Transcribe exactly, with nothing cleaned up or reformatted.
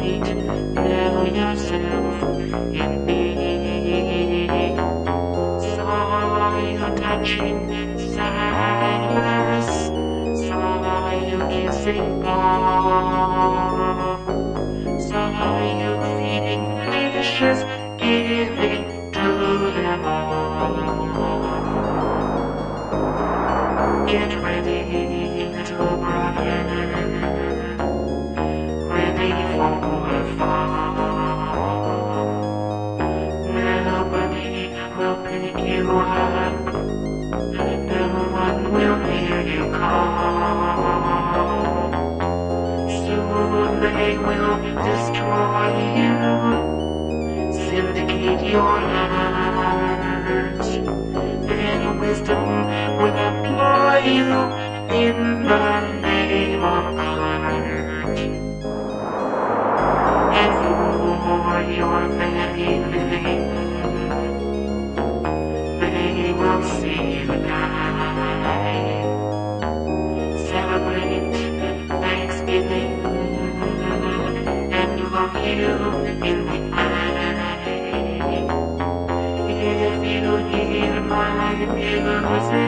right, know yourself in me. Saw you touching silence, saw you kissing more, saw you feeding fishes, giving to them all. Get ready, little brother, ready for a fall. Nobody will pick you up, no one will hear you call. Soon they will destroy you, syndicate your heart, then wisdom will employ you in the name of art. And for your very living, they will see you die. Celebrate Thanksgiving and look you in the eye. If you hear my music,